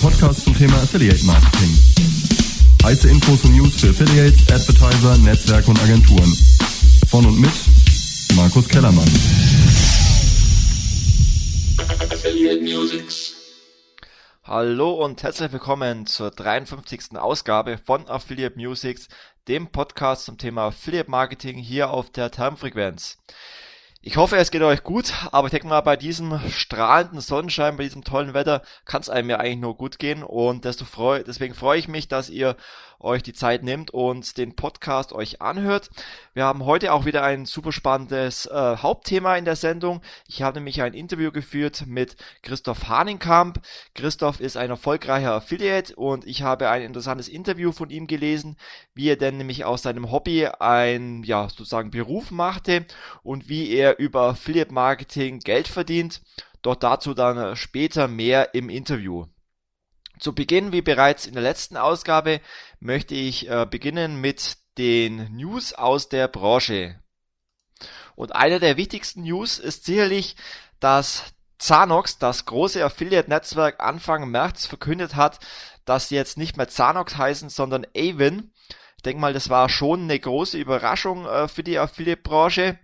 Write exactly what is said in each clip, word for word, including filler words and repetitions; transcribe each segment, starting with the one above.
Podcast zum Thema Affiliate Marketing. Heiße Infos und News für Affiliates, Advertiser, Netzwerke und Agenturen. Von und mit Markus Kellermann. Affiliate Musics. Hallo und herzlich willkommen zur dreiundfünfzigsten Ausgabe von Affiliate Musics, dem Podcast zum Thema Affiliate Marketing hier auf der Termfrequenz. Ich hoffe, es geht euch gut, aber ich denke mal, bei diesem strahlenden Sonnenschein, bei diesem tollen Wetter, kann es einem ja eigentlich nur gut gehen und desto freu, deswegen freue ich mich, dass ihr euch die Zeit nehmt und den Podcast euch anhört. Wir haben heute auch wieder ein super spannendes äh, Hauptthema in der Sendung. Ich habe nämlich ein Interview geführt mit Christoph Hahnenkamp. Christoph ist ein erfolgreicher Affiliate und ich habe ein interessantes Interview von ihm gelesen, wie er denn nämlich aus seinem Hobby ein, ja, sozusagen Beruf machte und wie er über Affiliate Marketing Geld verdient. Doch dazu dann später mehr im Interview. Zu Beginn, wie bereits in der letzten Ausgabe, möchte ich äh, beginnen mit den News aus der Branche. Und einer der wichtigsten News ist sicherlich, dass Zanox, das große Affiliate-Netzwerk, Anfang März verkündet hat, dass sie jetzt nicht mehr Zanox heißen, sondern Avon. Ich denke mal, das war schon eine große Überraschung äh, für die Affiliate-Branche.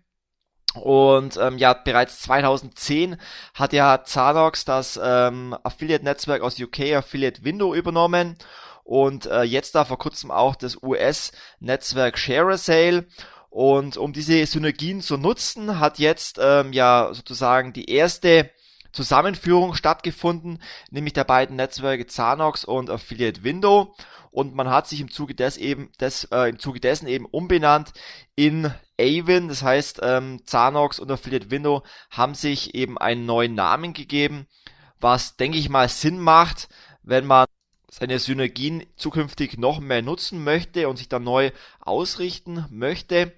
Und ähm, ja, bereits zweitausendzehn hat ja Zanox das ähm, Affiliate-Netzwerk aus U K, Affiliate Window, übernommen und äh, jetzt da vor kurzem auch das U S-Netzwerk ShareASale. Und um diese Synergien zu nutzen, hat jetzt ähm, ja sozusagen die erste Zusammenführung stattgefunden, nämlich der beiden Netzwerke Zanox und Affiliate Window. Und man hat sich im Zuge des eben, des, äh, im Zuge dessen eben umbenannt in Avon. Das heißt, ähm, Zanox und Affiliate Window haben sich eben einen neuen Namen gegeben, was, denke ich mal, Sinn macht, wenn man seine Synergien zukünftig noch mehr nutzen möchte und sich dann neu ausrichten möchte.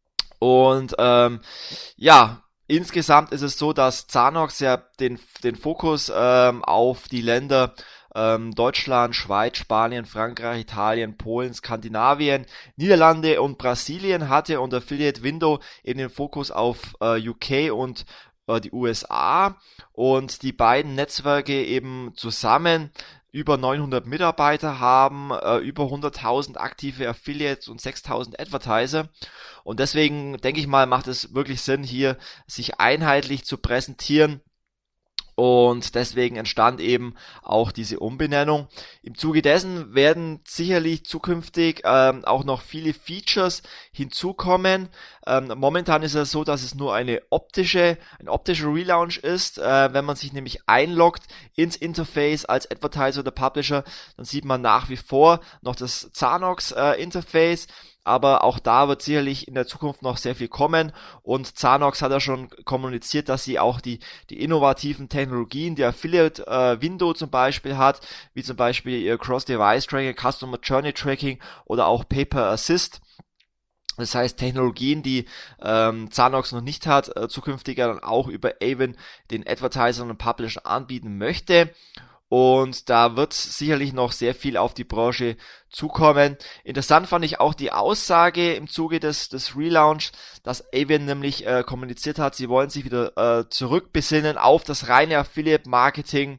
Und ähm, ja, insgesamt ist es so, dass Zanox ja den, den Fokus ähm, auf die Länder ähm, Deutschland, Schweiz, Spanien, Frankreich, Italien, Polen, Skandinavien, Niederlande und Brasilien hatte und Affiliate Window eben den Fokus auf äh, U K und äh, die U S A, und die beiden Netzwerke eben zusammen über neunhundert Mitarbeiter haben, äh, über hunderttausend aktive Affiliates und sechstausend Advertiser. Und deswegen denke ich mal, macht es wirklich Sinn, hier sich einheitlich zu präsentieren. Und deswegen entstand eben auch diese Umbenennung. Im Zuge dessen werden sicherlich zukünftig ähm, auch noch viele Features hinzukommen. Ähm, momentan ist es so, dass es nur eine optische, ein optischer Relaunch ist. Äh, wenn man sich nämlich einloggt ins Interface als Advertiser oder Publisher, dann sieht man nach wie vor noch das Zanox äh, Interface. Aber auch da wird sicherlich in der Zukunft noch sehr viel kommen, und Zanox hat ja schon kommuniziert, dass sie auch die, die innovativen Technologien, die Affiliate äh, Window zum Beispiel hat, wie zum Beispiel ihr Cross-Device-Tracking, Customer Journey Tracking oder auch Paper Assist. Das heißt, Technologien, die ähm, Zanox noch nicht hat, äh, zukünftig dann auch über Avon den Advertisern und Publishern anbieten möchte. Und da wird sicherlich noch sehr viel auf die Branche zukommen. Interessant fand ich auch die Aussage im Zuge des, des Relaunch, dass Avon nämlich äh, kommuniziert hat, sie wollen sich wieder äh, zurückbesinnen auf das reine Affiliate-Marketing.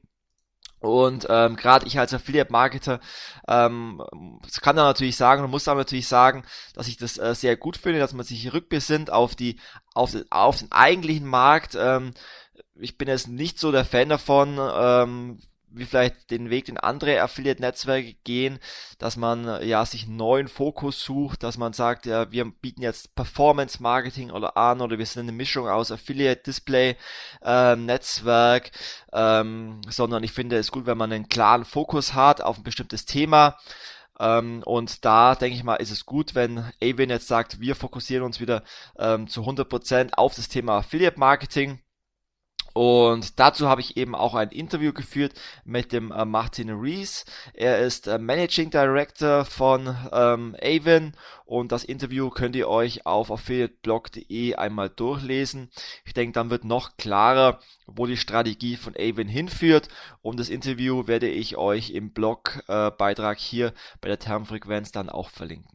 Und ähm, gerade ich als Affiliate-Marketer ähm, kann da natürlich sagen und muss da natürlich sagen, dass ich das äh, sehr gut finde, dass man sich rückbesinnt auf die auf den, auf den eigentlichen Markt. Ähm, ich bin jetzt nicht so der Fan davon, ähm, wie vielleicht den Weg, den andere Affiliate-Netzwerke gehen, dass man ja sich einen neuen Fokus sucht, dass man sagt, ja, wir bieten jetzt Performance-Marketing oder an, oder wir sind eine Mischung aus Affiliate, Display, ähm, Netzwerk, ähm, sondern ich finde es gut, wenn man einen klaren Fokus hat auf ein bestimmtes Thema. Ähm, und da denke ich mal, ist es gut, wenn Avon jetzt sagt, wir fokussieren uns wieder ähm, zu hundert Prozent auf das Thema Affiliate-Marketing. Und dazu habe ich eben auch ein Interview geführt mit dem äh, Martin Rees. Er ist äh, Managing Director von ähm, Avon, und das Interview könnt ihr euch auf affiliateblog punkt de einmal durchlesen. Ich denke, dann wird noch klarer, wo die Strategie von Avon hinführt, und das Interview werde ich euch im Blogbeitrag äh, hier bei der Termfrequenz dann auch verlinken.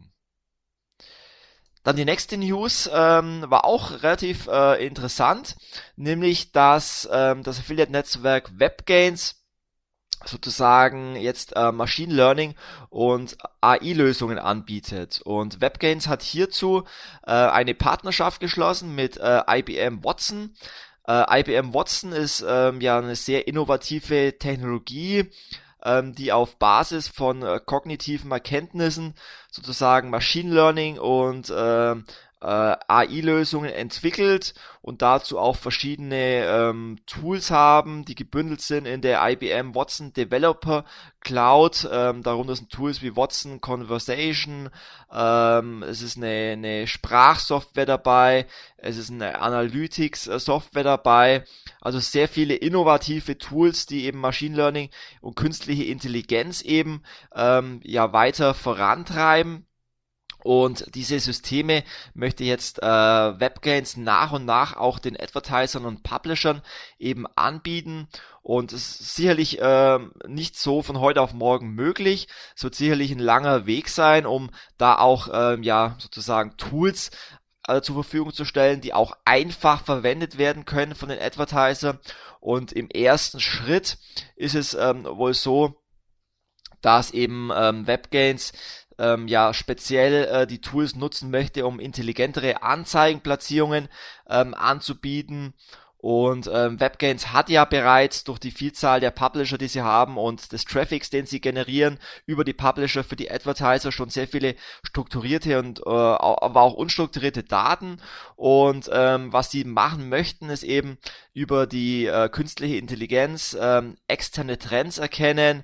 Dann die nächste News ähm, war auch relativ äh, interessant, nämlich dass ähm, das Affiliate-Netzwerk WebGains sozusagen jetzt äh, Machine Learning und A I-Lösungen anbietet. Und WebGains hat hierzu äh, eine Partnerschaft geschlossen mit äh, I B M Watson. Äh, I B M Watson ist ähm, ja eine sehr innovative Technologie, ähm, die auf Basis von äh, kognitiven Erkenntnissen sozusagen Machine Learning und ähm, äh, A I-Lösungen entwickelt und dazu auch verschiedene ähm, Tools haben, die gebündelt sind in der I B M Watson Developer Cloud. Ähm, darunter sind Tools wie Watson Conversation, ähm, es ist eine, eine Sprachsoftware dabei, es ist eine Analytics-Software dabei, also sehr viele innovative Tools, die eben Machine Learning und künstliche Intelligenz eben ähm, ja weiter vorantreiben. Und diese Systeme möchte jetzt äh, WebGains nach und nach auch den Advertisern und Publishern eben anbieten. Und es ist sicherlich äh, nicht so von heute auf morgen möglich. Es wird sicherlich ein langer Weg sein, um da auch äh, ja sozusagen Tools äh, zur Verfügung zu stellen, die auch einfach verwendet werden können von den Advertisern. Und im ersten Schritt ist es ähm, wohl so, dass eben ähm, WebGains ähm, ja speziell äh, die Tools nutzen möchte, um intelligentere Anzeigenplatzierungen ähm, anzubieten. Und ähm, WebGains hat ja bereits durch die Vielzahl der Publisher, die sie haben und des Traffics, den sie generieren, über die Publisher für die Advertiser schon sehr viele strukturierte und äh, aber auch unstrukturierte Daten. Und ähm, was sie machen möchten, ist eben über die äh, künstliche Intelligenz ähm, externe Trends erkennen,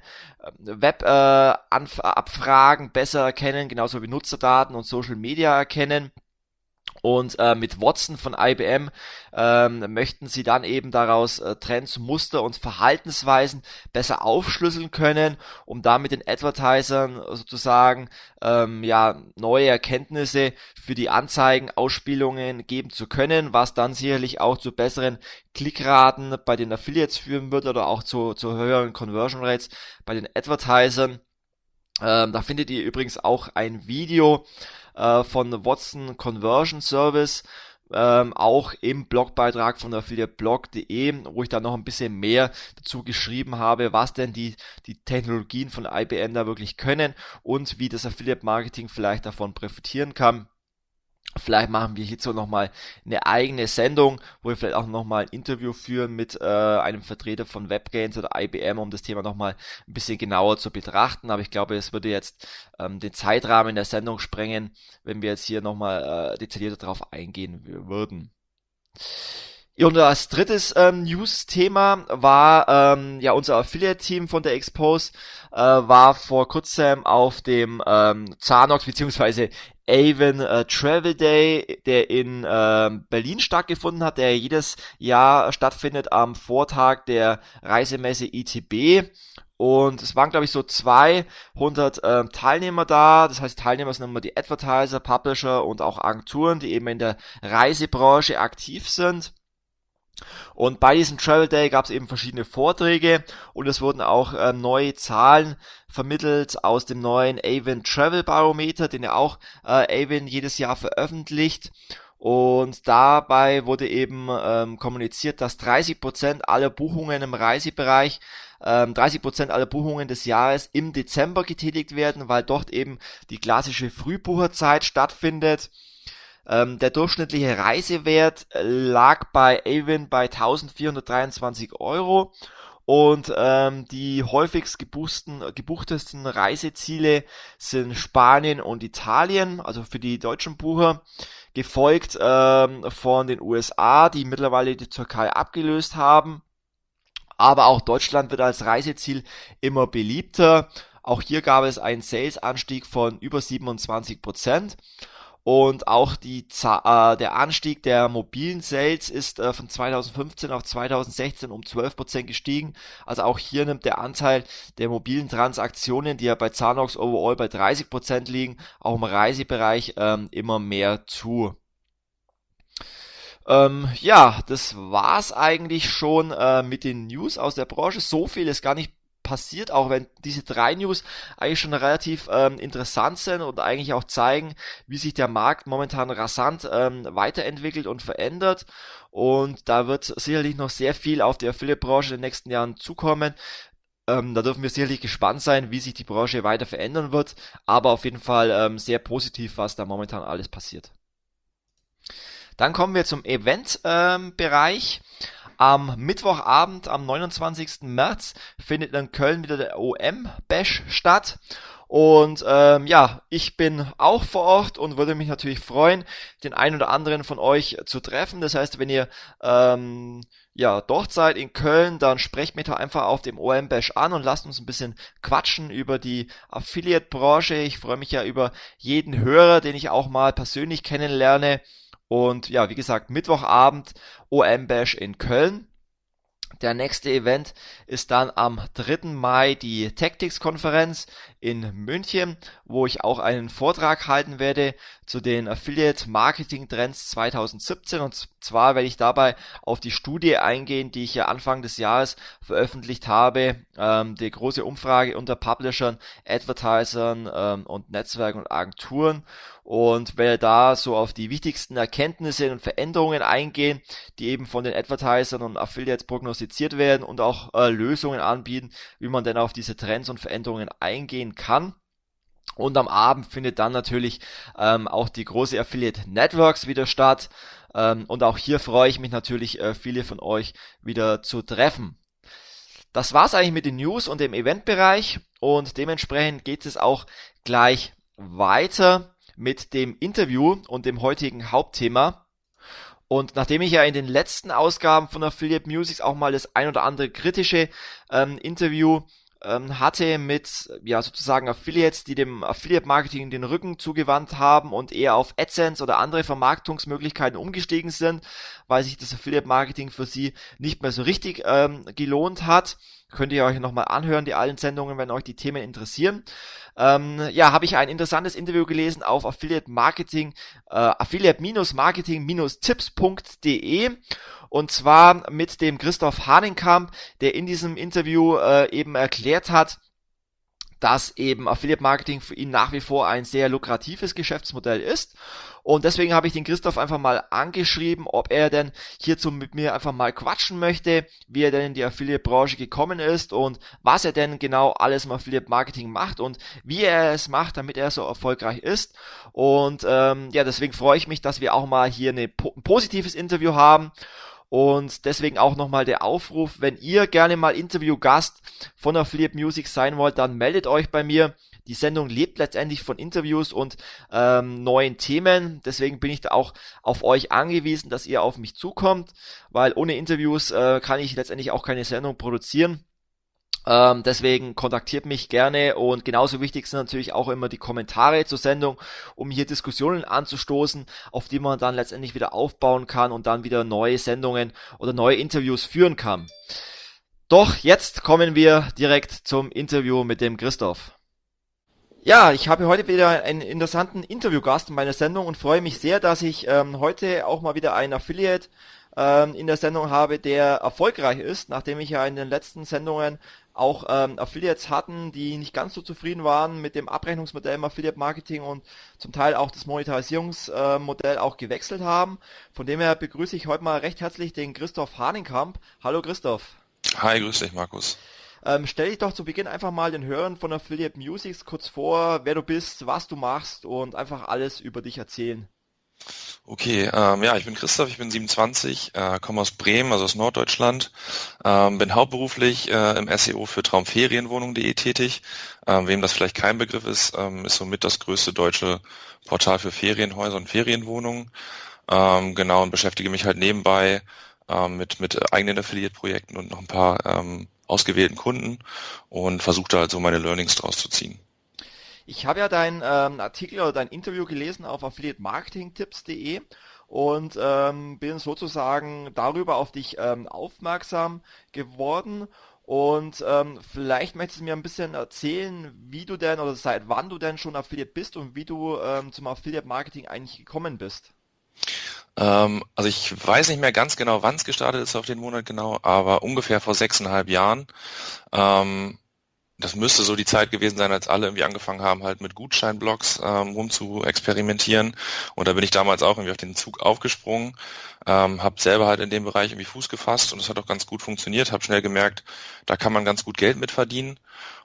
Web-Abfragen äh, besser erkennen, genauso wie Nutzerdaten und Social Media erkennen. Und äh, mit Watson von I B M ähm, möchten sie dann eben daraus äh, Trends, Muster und Verhaltensweisen besser aufschlüsseln können, um damit den Advertisern sozusagen ähm, ja neue Erkenntnisse für die Anzeigenausspielungen geben zu können, was dann sicherlich auch zu besseren Klickraten bei den Affiliates führen wird oder auch zu, zu höheren Conversion Rates bei den Advertisern. Ähm, da findet ihr übrigens auch ein Video äh, von Watson Conversion Service, ähm, auch im Blogbeitrag von affiliateblog punkt de, wo ich da noch ein bisschen mehr dazu geschrieben habe, was denn die, die Technologien von I B M da wirklich können und wie das Affiliate Marketing vielleicht davon profitieren kann. Vielleicht machen wir hierzu nochmal eine eigene Sendung, wo wir vielleicht auch nochmal ein Interview führen mit äh, einem Vertreter von WebGains oder I B M, um das Thema nochmal ein bisschen genauer zu betrachten. Aber ich glaube, es würde jetzt ähm, den Zeitrahmen der Sendung sprengen, wenn wir jetzt hier nochmal äh, detaillierter darauf eingehen würden. Und als drittes ähm, News-Thema war ähm, ja unser Affiliate-Team von der Expose äh, war vor kurzem auf dem ähm, Zanox bzw. Avon äh, Travel Day, der in äh, Berlin stattgefunden hat, der jedes Jahr stattfindet am Vortag der Reisemesse I T B. Und es waren, glaube ich, so zweihundert ähm, Teilnehmer da. Das heißt, Teilnehmer sind immer die Advertiser, Publisher und auch Agenturen, die eben in der Reisebranche aktiv sind. Und bei diesem Travel Day gab es eben verschiedene Vorträge und es wurden auch äh, neue Zahlen vermittelt aus dem neuen Avon Travel Barometer, den ja auch äh, Avon jedes Jahr veröffentlicht. Und dabei wurde eben ähm, kommuniziert, dass dreißig Prozent aller Buchungen im Reisebereich, ähm, dreißig Prozent aller Buchungen des Jahres im Dezember getätigt werden, weil dort eben die klassische Frühbucherzeit stattfindet. Ähm, der durchschnittliche Reisewert lag bei Avon bei eintausendvierhundertdreiundzwanzig Euro und ähm, die häufigst gebuchten, gebuchtesten Reiseziele sind Spanien und Italien, also für die deutschen Bucher, gefolgt ähm, von den U S A, die mittlerweile die Türkei abgelöst haben. Aber auch Deutschland wird als Reiseziel immer beliebter. Auch hier gab es einen Sales-Anstieg von über siebenundzwanzig Prozent. Und auch die, äh, der Anstieg der mobilen Sales ist äh, von zweitausendfünfzehn auf zweitausendsechzehn um zwölf Prozent gestiegen. Also auch hier nimmt der Anteil der mobilen Transaktionen, die ja bei Zanox overall bei dreißig Prozent liegen, auch im Reisebereich ähm, immer mehr zu. Ähm, ja, das war's eigentlich schon äh, mit den News aus der Branche. So viel ist gar nicht passiert, auch wenn diese drei News eigentlich schon relativ ähm, interessant sind und eigentlich auch zeigen, wie sich der Markt momentan rasant ähm, weiterentwickelt und verändert. Und da wird sicherlich noch sehr viel auf die Affiliate-Branche in den nächsten Jahren zukommen. Ähm, da dürfen wir sicherlich gespannt sein, wie sich die Branche weiter verändern wird, aber auf jeden Fall ähm, sehr positiv, was da momentan alles passiert. Dann kommen wir zum Event-Bereich. Am Mittwochabend, am neunundzwanzigsten März, findet in Köln wieder der O M-Bash statt. Und ähm, ja, ich bin auch vor Ort und würde mich natürlich freuen, den einen oder anderen von euch zu treffen. Das heißt, wenn ihr ähm, ja dort seid in Köln, dann sprecht mich doch einfach auf dem O M-Bash an und lasst uns ein bisschen quatschen über die Affiliate-Branche. Ich freue mich ja über jeden Hörer, den ich auch mal persönlich kennenlerne. Und ja, wie gesagt, Mittwochabend O M-Bash in Köln. Der nächste Event ist dann am dritten Mai die Tactics-Konferenz in München, wo ich auch einen Vortrag halten werde zu den Affiliate-Marketing-Trends zweitausendsiebzehn. Und zwar werde ich dabei auf die Studie eingehen, die ich ja Anfang des Jahres veröffentlicht habe, ähm, die große Umfrage unter Publishern, Advertisern ähm, und Netzwerken und Agenturen. Und werde da so auf die wichtigsten Erkenntnisse und Veränderungen eingehen, die eben von den Advertisern und Affiliates prognostiziert werden und auch äh, Lösungen anbieten, wie man denn auf diese Trends und Veränderungen eingehen kann. Und am Abend findet dann natürlich ähm, auch die große Affiliate Networks wieder statt. Ähm, und auch hier freue ich mich natürlich, äh, viele von euch wieder zu treffen. Das war's eigentlich mit den News und dem Eventbereich. Und dementsprechend geht es auch gleich weiter mit dem Interview und dem heutigen Hauptthema. Und nachdem ich ja in den letzten Ausgaben von Affiliate Musics auch mal das ein oder andere kritische ähm, Interview ähm, hatte mit ja sozusagen Affiliates, die dem Affiliate Marketing den Rücken zugewandt haben und eher auf AdSense oder andere Vermarktungsmöglichkeiten umgestiegen sind, weil sich das Affiliate Marketing für sie nicht mehr so richtig ähm, gelohnt hat. Könnt ihr euch nochmal anhören, die alten Sendungen, wenn euch die Themen interessieren. Ähm, ja, habe ich ein interessantes Interview gelesen auf Affiliate Marketing, äh, affiliate-marketing-tipps punkt de und zwar mit dem Christoph Hahnenkamp, der in diesem Interview äh, eben erklärt hat, dass eben Affiliate Marketing für ihn nach wie vor ein sehr lukratives Geschäftsmodell ist. Und deswegen habe ich den Christoph einfach mal angeschrieben, ob er denn hierzu mit mir einfach mal quatschen möchte, wie er denn in die Affiliate-Branche gekommen ist und was er denn genau alles im Affiliate-Marketing macht und wie er es macht, damit er so erfolgreich ist. Und ähm, ja, deswegen freue ich mich, dass wir auch mal hier eine, ein positives Interview haben. Und deswegen auch nochmal der Aufruf, wenn ihr gerne mal Interviewgast von Affiliate Music sein wollt, dann meldet euch bei mir. Die Sendung lebt letztendlich von Interviews und ähm, neuen Themen. Deswegen bin ich da auch auf euch angewiesen, dass ihr auf mich zukommt, weil ohne Interviews äh, kann ich letztendlich auch keine Sendung produzieren. Ähm, deswegen kontaktiert mich gerne und genauso wichtig sind natürlich auch immer die Kommentare zur Sendung, um hier Diskussionen anzustoßen, auf die man dann letztendlich wieder aufbauen kann und dann wieder neue Sendungen oder neue Interviews führen kann. Doch jetzt kommen wir direkt zum Interview mit dem Christoph. Ja, ich habe heute wieder einen interessanten Interviewgast in meiner Sendung und freue mich sehr, dass ich ähm, heute auch mal wieder einen Affiliate ähm, in der Sendung habe, der erfolgreich ist, nachdem ich ja in den letzten Sendungen auch ähm, Affiliates hatten, die nicht ganz so zufrieden waren mit dem Abrechnungsmodell im Affiliate Marketing und zum Teil auch das Monetarisierungsmodell äh, auch gewechselt haben. Von dem her begrüße ich heute mal recht herzlich den Christoph Hahnenkamp. Hallo Christoph. Hi, grüß dich Markus. Ähm, stell dich doch zu Beginn einfach mal den Hörern von Affiliate Musics kurz vor, wer du bist, was du machst und einfach alles über dich erzählen. Okay, ähm, ja, ich bin Christoph, ich bin siebenundzwanzig, äh, komme aus Bremen, also aus Norddeutschland, ähm, bin hauptberuflich äh, im S E O für traumferienwohnung punkt de tätig. Ähm, wem das vielleicht kein Begriff ist, ähm, ist somit das größte deutsche Portal für Ferienhäuser und Ferienwohnungen. Ähm, genau, und beschäftige mich halt nebenbei ähm, mit, mit eigenen Affiliate-Projekten und noch ein paar ähm, ausgewählten Kunden und versuche da halt so meine Learnings draus zu ziehen. Ich habe ja deinen ähm, Artikel oder dein Interview gelesen auf affiliate marketing tipps punkt de und ähm, bin sozusagen darüber auf dich ähm, aufmerksam geworden. Und ähm, vielleicht möchtest du mir ein bisschen erzählen, wie du denn oder seit wann du denn schon Affiliate bist und wie du ähm, zum Affiliate Marketing eigentlich gekommen bist. Ähm, also ich weiß nicht mehr ganz genau, wann es gestartet ist auf den Monat genau, aber ungefähr vor sechseinhalb Jahren. Ähm, das müsste so die Zeit gewesen sein, als alle irgendwie angefangen haben, halt mit Gutscheinblocks ähm, rum zu experimentieren. Und da bin ich damals auch irgendwie auf den Zug aufgesprungen, ähm, habe selber halt in dem Bereich irgendwie Fuß gefasst und das hat auch ganz gut funktioniert. Habe schnell gemerkt, da kann man ganz gut Geld mit verdienen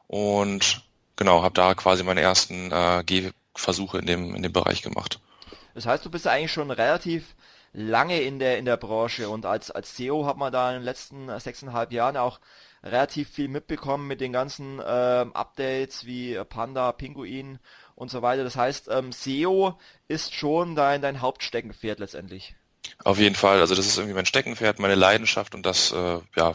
und genau, habe da quasi meine ersten äh, Gehversuche in dem in dem Bereich gemacht. Das heißt, du bist ja eigentlich schon relativ lange in der in der Branche und als als S E O hat man da in den letzten äh, sechseinhalb Jahren auch relativ viel mitbekommen mit den ganzen ähm, Updates wie äh, Panda, Pinguin und so weiter. Das heißt, ähm, S E O ist schon dein dein Hauptsteckenpferd letztendlich. Auf jeden Fall, also das ist irgendwie mein Steckenpferd, meine Leidenschaft und das, äh, ja,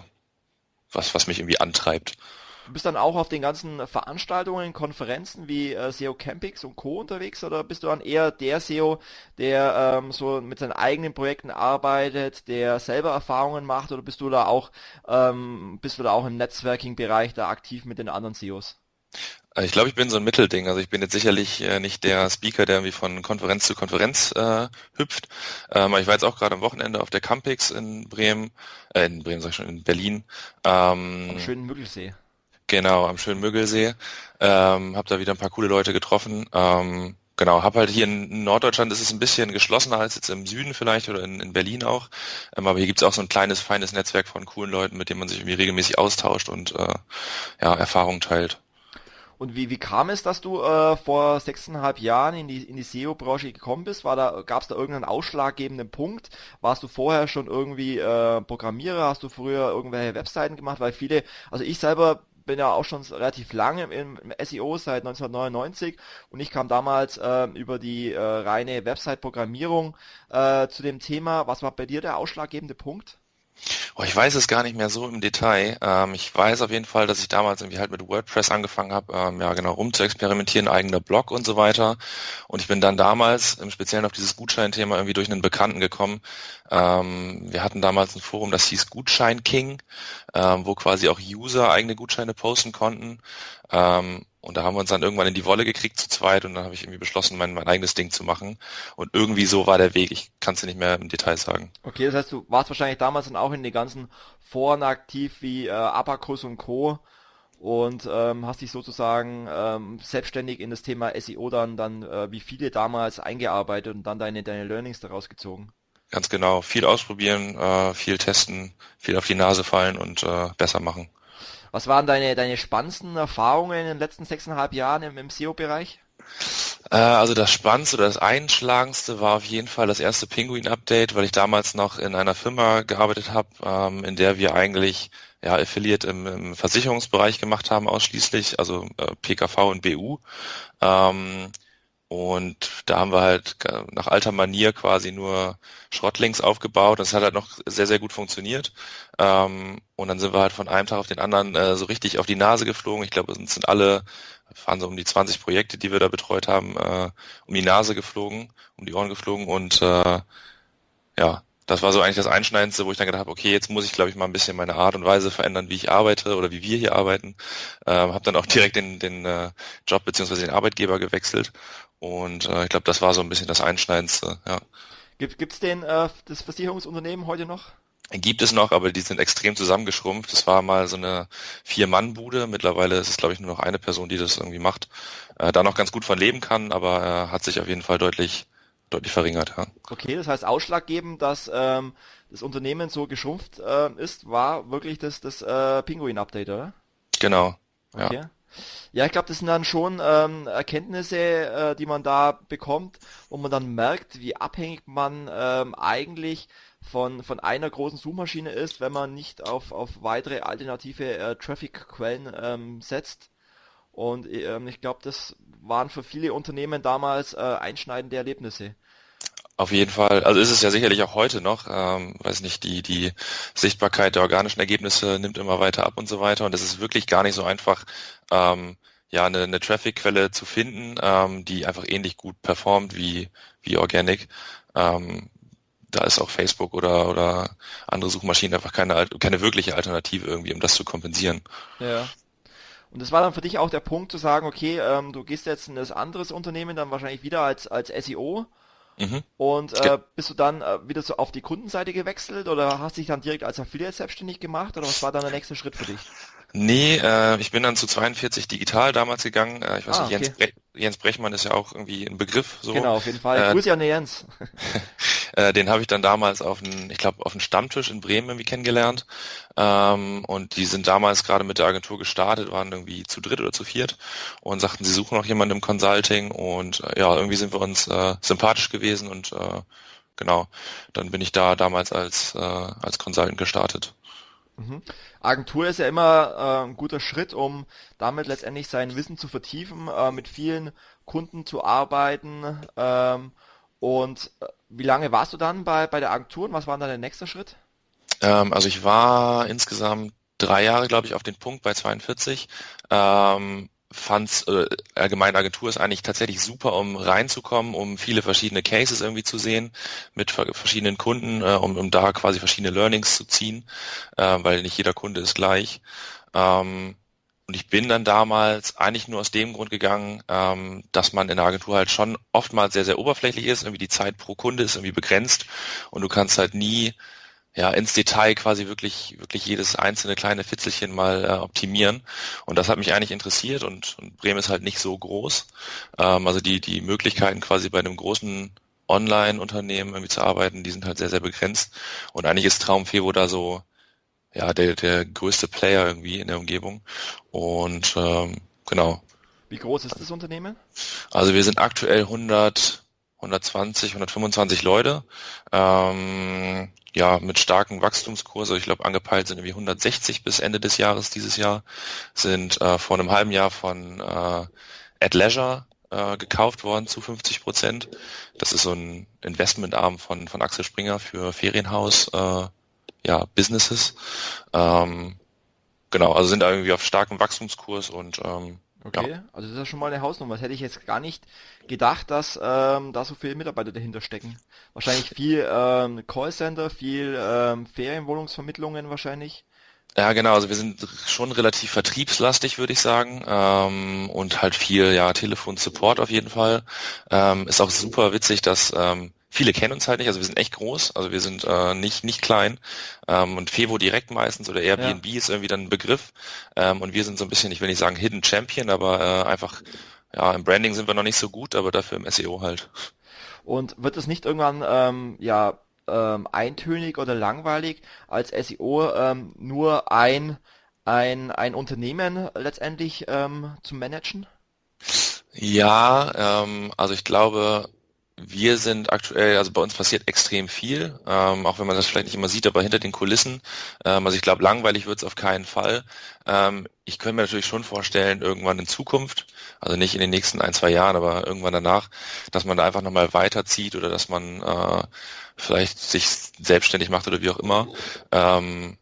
was was mich irgendwie antreibt. Du bist dann auch auf den ganzen Veranstaltungen, Konferenzen wie äh, S E O Campix und Co. unterwegs oder bist du dann eher der S E O, der ähm, so mit seinen eigenen Projekten arbeitet, der selber Erfahrungen macht oder bist du da auch ähm, bist du da auch im Networking-Bereich da aktiv mit den anderen S E Os? Äh, Ich glaube, ich bin so ein Mittelding. Also ich bin jetzt sicherlich äh, nicht der Speaker, der irgendwie von Konferenz zu Konferenz äh, hüpft. Ähm, aber ich war jetzt auch gerade am Wochenende auf der Campix in Bremen, äh, in Bremen sag ich schon, in Berlin. Am Ähm, schönen Müggelsee. Genau, am schönen Müggelsee. Ähm, habe da wieder ein paar coole Leute getroffen. Ähm, genau, habe halt hier in Norddeutschland ist es ein bisschen geschlossener als jetzt im Süden vielleicht oder in, in Berlin auch. Ähm, aber hier gibt's auch so ein kleines, feines Netzwerk von coolen Leuten, mit denen man sich irgendwie regelmäßig austauscht und äh, ja, Erfahrungen teilt. Und wie, wie kam es, dass du äh, vor sechseinhalb Jahren in die, in die S E O-Branche gekommen bist? War da, gab es da irgendeinen ausschlaggebenden Punkt? Warst du vorher schon irgendwie äh, Programmierer? Hast du früher irgendwelche Webseiten gemacht? Weil viele, also ich selber bin ja auch schon relativ lange im, im S E O, seit neunzehnhundertneunundneunzig, und ich kam damals äh, über die äh, reine Website-Programmierung äh, zu dem Thema. Was war bei dir der ausschlaggebende Punkt? Oh, ich weiß es gar nicht mehr so im Detail. Ähm, ich weiß auf jeden Fall, dass ich damals irgendwie halt mit WordPress angefangen habe, ähm, ja genau, rum zu experimentieren, eigener Blog und so weiter. Und ich bin dann damals im Speziellen auf dieses Gutscheinthema irgendwie durch einen Bekannten gekommen. Ähm, wir hatten damals ein Forum, das hieß Gutschein King, ähm, wo quasi auch User eigene Gutscheine posten konnten. Ähm, und da haben wir uns dann irgendwann in die Wolle gekriegt zu zweit und dann habe ich irgendwie beschlossen, mein, mein eigenes Ding zu machen. Und irgendwie so war der Weg. Ich kann es dir nicht mehr im Detail sagen. Okay, das heißt, du warst wahrscheinlich damals dann auch in den ganzen Foren aktiv wie äh, Abacus und Co. und ähm, hast dich sozusagen ähm, selbstständig in das Thema S E O dann, dann äh, wie viele damals eingearbeitet und dann deine, deine Learnings daraus gezogen. Ganz genau. Viel ausprobieren, äh, viel testen, viel auf die Nase fallen und äh, besser machen. Was waren deine, deine spannendsten Erfahrungen in den letzten sechseinhalb Jahren im, im S E O-Bereich? Äh, also das Spannendste oder das Einschlagendste war auf jeden Fall das erste Pinguin-Update, weil ich damals noch in einer Firma gearbeitet habe, ähm, in der wir eigentlich ja Affiliate im, im Versicherungsbereich gemacht haben ausschließlich, also äh, P K V und B U. Ähm, Und da haben wir halt nach alter Manier quasi nur Schrottlinks aufgebaut. Das hat halt noch sehr, sehr gut funktioniert. Ähm, und dann sind wir halt von einem Tag auf den anderen äh, so richtig auf die Nase geflogen. Ich glaube, es sind alle, es waren so um die zwanzig Projekte, die wir da betreut haben, äh, um die Nase geflogen, um die Ohren geflogen. Und äh, ja, das war so eigentlich das Einschneidendste, wo ich dann gedacht habe, okay, jetzt muss ich, glaube ich, mal ein bisschen meine Art und Weise verändern, wie ich arbeite oder wie wir hier arbeiten. Ähm, habe dann auch direkt den, den äh, Job bzw. den Arbeitgeber gewechselt. Und äh, ich glaube, das war so ein bisschen das Einschneidendste, ja. Gibt gibt's den äh, das Versicherungsunternehmen heute noch? Gibt es noch, aber die sind extrem zusammengeschrumpft. Das war mal so eine Vier-Mann-Bude. Mittlerweile ist es, glaube ich, nur noch eine Person, die das irgendwie macht. Äh, da noch ganz gut von leben kann, aber äh, hat sich auf jeden Fall deutlich deutlich verringert, ja. Okay, das heißt ausschlaggebend, dass ähm, das Unternehmen so geschrumpft äh, ist, war wirklich das, das äh, Pinguin-Update, oder? Genau, ja. Okay. Ja, ich glaube, das sind dann schon ähm, Erkenntnisse, äh, die man da bekommt, wo man dann merkt, wie abhängig man ähm, eigentlich von, von einer großen Suchmaschine ist, wenn man nicht auf, auf weitere alternative äh, Traffic-Quellen ähm, setzt. Und ähm, ich glaube, das waren für viele Unternehmen damals äh, einschneidende Erlebnisse. Auf jeden Fall. Also ist es ja sicherlich auch heute noch. Ähm, weiß nicht, die die Sichtbarkeit der organischen Ergebnisse nimmt immer weiter ab und so weiter. Und es ist wirklich gar nicht so einfach, ähm, ja, eine, eine Traffic-Quelle zu finden, ähm, die einfach ähnlich gut performt wie wie Organic. Ähm, da ist auch Facebook oder oder andere Suchmaschinen einfach keine keine wirkliche Alternative irgendwie, um das zu kompensieren. Ja. Und das war dann für dich auch der Punkt zu sagen, okay, ähm, du gehst jetzt in das anderes Unternehmen dann wahrscheinlich wieder als als S E O. Mhm. Und Ge- äh, bist du dann äh, wieder so auf die Kundenseite gewechselt oder hast dich dann direkt als Affiliate selbstständig gemacht oder was war dann der nächste Schritt für dich? Nee, äh, ich bin dann zu zweiundvierzig Digital damals gegangen. Äh, ich weiß Ah, nicht, Jens, okay. Bre Jens Brechmann ist ja auch irgendwie ein Begriff so. Genau, auf jeden Fall. Äh, Grüße an den Jens. äh, den habe ich dann damals auf einen, ich glaube, auf einen Stammtisch in Bremen irgendwie kennengelernt. Ähm, und die sind damals gerade mit der Agentur gestartet, waren irgendwie zu dritt oder zu viert und sagten, sie suchen noch jemanden im Consulting und äh, ja, irgendwie sind wir uns äh, sympathisch gewesen und äh, genau, dann bin ich da damals als, äh, als Consultant gestartet. Mhm. Agentur ist ja immer äh, ein guter Schritt, um damit letztendlich sein Wissen zu vertiefen, äh, mit vielen Kunden zu arbeiten. Ähm, und äh, wie lange warst du dann bei, bei der Agentur und was war dann der nächste Schritt? Ähm, also ich war insgesamt drei Jahre, glaube ich, auf den Punkt bei zweiundvierzig. Ähm, fand's äh, allgemein Agentur ist eigentlich tatsächlich super, um reinzukommen, um viele verschiedene Cases irgendwie zu sehen mit ver verschiedenen Kunden, äh, um, um da quasi verschiedene Learnings zu ziehen, äh, weil nicht jeder Kunde ist gleich. Ähm, und ich bin dann damals eigentlich nur aus dem Grund gegangen, ähm, dass man in der Agentur halt schon oftmals sehr, sehr oberflächlich ist. Irgendwie die Zeit pro Kunde ist irgendwie begrenzt und du kannst halt nie ja, ins Detail quasi wirklich, wirklich jedes einzelne kleine Fitzelchen mal äh, optimieren. Und das hat mich eigentlich interessiert und, und Bremen ist halt nicht so groß. Ähm, also die, die Möglichkeiten quasi bei einem großen Online-Unternehmen irgendwie zu arbeiten, die sind halt sehr, sehr begrenzt. Und eigentlich ist Traumfevo da so, ja, der, der größte Player irgendwie in der Umgebung. Und ähm, genau. Wie groß ist das Unternehmen? Also wir sind aktuell hundert, hundertzwanzig, hundertfünfundzwanzig Leute. Ähm, ja, mit starken Wachstumskurs. Also ich glaube, angepeilt sind irgendwie hundertsechzig bis Ende des Jahres dieses Jahr. Sind äh, vor einem halben Jahr von äh, AdLeisure äh, gekauft worden zu fünfzig Prozent. Das ist so ein Investmentarm von von Axel Springer für Ferienhaus, äh, ja, Businesses. Ähm, genau, also sind da irgendwie auf starkem Wachstumskurs und ähm, ja. Okay, also das ist ja schon mal eine Hausnummer. Das hätte ich jetzt gar nicht gedacht, dass ähm, da so viele Mitarbeiter dahinter stecken. Wahrscheinlich viel ähm, Callcenter, viel ähm, Ferienwohnungsvermittlungen wahrscheinlich. Ja, genau, also wir sind schon relativ vertriebslastig, würde ich sagen, ähm, und halt viel, ja, Telefon-Support auf jeden Fall. Ähm, ist auch super witzig, dass ähm, viele kennen uns halt nicht, also wir sind echt groß, also wir sind äh, nicht nicht klein ähm, und Fevo direkt meistens oder Ja. Airbnb ist irgendwie dann ein Begriff ähm, und wir sind so ein bisschen, ich will nicht sagen Hidden Champion, aber äh, einfach, ja, im Branding sind wir noch nicht so gut, aber dafür im S E O halt. Und wird es nicht irgendwann ähm, ja ähm, eintönig oder langweilig als S E O ähm, nur ein ein ein Unternehmen letztendlich ähm, zu managen? Ja, ähm, also ich glaube, wir sind aktuell, also bei uns passiert extrem viel, ähm, auch wenn man das vielleicht nicht immer sieht, aber hinter den Kulissen. Ähm, also ich glaube, langweilig wird es auf keinen Fall. Ähm, ich könnte mir natürlich schon vorstellen, irgendwann in Zukunft, also nicht in den nächsten ein, zwei Jahren, aber irgendwann danach, dass man da einfach nochmal weiterzieht oder dass man äh, vielleicht sich selbstständig macht oder wie auch immer. Ähm,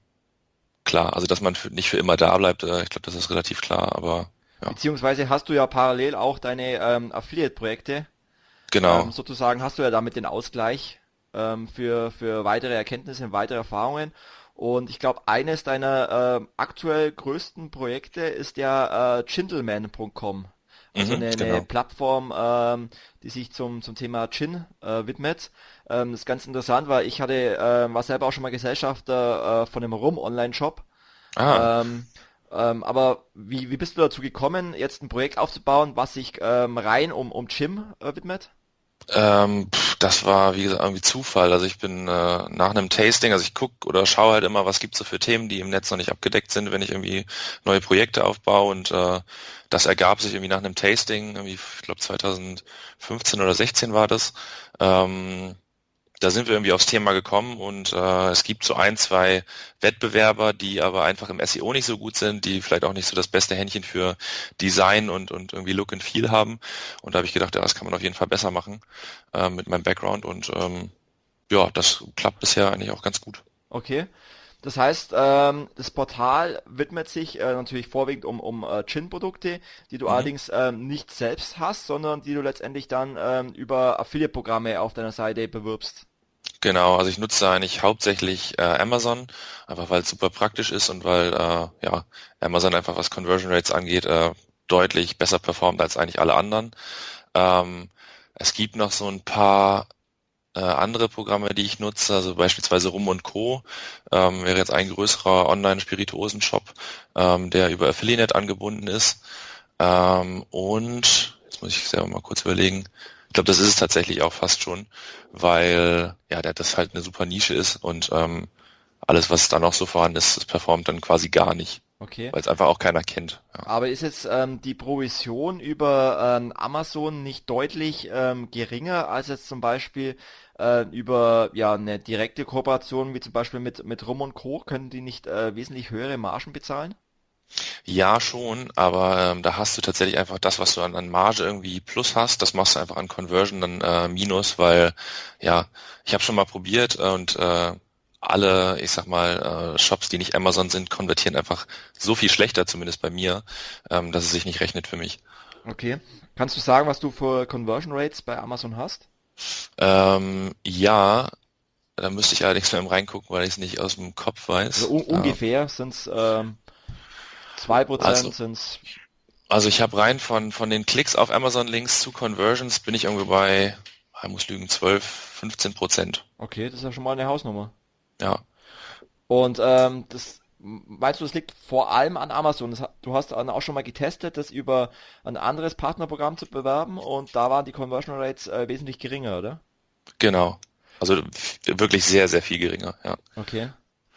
klar, also dass man für, nicht für immer da bleibt, äh, ich glaube, das ist relativ klar, aber ja, Beziehungsweise hast du ja parallel auch deine ähm, Affiliate-Projekte. Ähm, genau. sozusagen hast du ja damit den Ausgleich ähm, für, für weitere Erkenntnisse und weitere Erfahrungen. Und ich glaube, eines deiner ähm, aktuell größten Projekte ist ja äh, Gintleman Punkt com. Also Mhm, eine, eine genau. Plattform, ähm, die sich zum, zum Thema Gin äh, widmet. Ähm, das ist ganz interessant, weil ich hatte, äh, war selber auch schon mal Gesellschafter äh, von einem Rum-Online-Shop. Ah, Ähm, ähm, aber wie, wie bist du dazu gekommen, jetzt ein Projekt aufzubauen, was sich ähm, rein um, um Gym äh, widmet? Ähm, pff, das war, wie gesagt, irgendwie Zufall. Also ich bin äh, nach einem Tasting, also ich gucke oder schaue halt immer, was gibt's so für Themen, die im Netz noch nicht abgedeckt sind, wenn ich irgendwie neue Projekte aufbaue und äh, das ergab sich irgendwie nach einem Tasting, irgendwie, ich glaube zweitausendfünfzehn oder sechzehn war das. Ähm, Da sind wir irgendwie aufs Thema gekommen und äh, es gibt so ein, zwei Wettbewerber, die aber einfach im S E O nicht so gut sind, die vielleicht auch nicht so das beste Händchen für Design und, und irgendwie Look and Feel haben. Und da habe ich gedacht, ja, das kann man auf jeden Fall besser machen äh, mit meinem Background und ähm, ja, das klappt bisher eigentlich auch ganz gut. Okay. Das heißt, ähm, das Portal widmet sich äh, natürlich vorwiegend um, um äh, Gin-Produkte, die du Mhm. allerdings ähm, nicht selbst hast, sondern die du letztendlich dann ähm, über Affiliate-Programme auf deiner Seite bewirbst. Genau, also ich nutze eigentlich hauptsächlich äh, Amazon, einfach weil es super praktisch ist und weil äh, ja Amazon einfach was Conversion Rates angeht, äh, deutlich besser performt als eigentlich alle anderen. Ähm, es gibt noch so ein paar äh, andere Programme, die ich nutze, also beispielsweise Rum und Co. Ähm, wäre jetzt ein größerer Online-Spirituosen-Shop, ähm, der über Affiliate angebunden ist. Ähm, und jetzt muss ich selber mal kurz überlegen. Ich glaube, das ist es tatsächlich auch fast schon, weil ja, der das halt eine super Nische ist und ähm, alles, was da noch so vorhanden ist, das performt dann quasi gar nicht, Okay. weil es einfach auch keiner kennt. Ja. Aber ist jetzt ähm, die Provision über ähm, Amazon nicht deutlich ähm, geringer als jetzt zum Beispiel äh, über ja eine direkte Kooperation wie zum Beispiel mit mit Rum und Co. Können die nicht äh, wesentlich höhere Margen bezahlen? Ja, schon, aber ähm, da hast du tatsächlich einfach das, was du an, an Marge irgendwie plus hast, das machst du einfach an Conversion dann äh, minus, weil ja, ich habe schon mal probiert und äh, alle, ich sag mal, äh, Shops, die nicht Amazon sind, konvertieren einfach so viel schlechter, zumindest bei mir, ähm, dass es sich nicht rechnet für mich. Okay. Kannst du sagen, was du für Conversion Rates bei Amazon hast? Ähm, ja, da müsste ich allerdings mal im reingucken, weil ich es nicht aus dem Kopf Also weiß. un Ähm, ungefähr sind es ähm, zwei Prozent, also sind es. Also ich habe rein von von den Klicks auf Amazon-Links zu Conversions bin ich irgendwie bei, ich muss lügen, zwölf, fünfzehn Prozent. Okay, das ist ja schon mal eine Hausnummer. Ja, Und ähm, das meinst du, das liegt vor allem an Amazon? Das, ha- du hast dann auch schon mal getestet, das über ein anderes Partnerprogramm zu bewerben und da waren die Conversion Rates äh, wesentlich geringer, oder? genau. Also f- wirklich sehr, sehr viel geringer. Ja. Okay.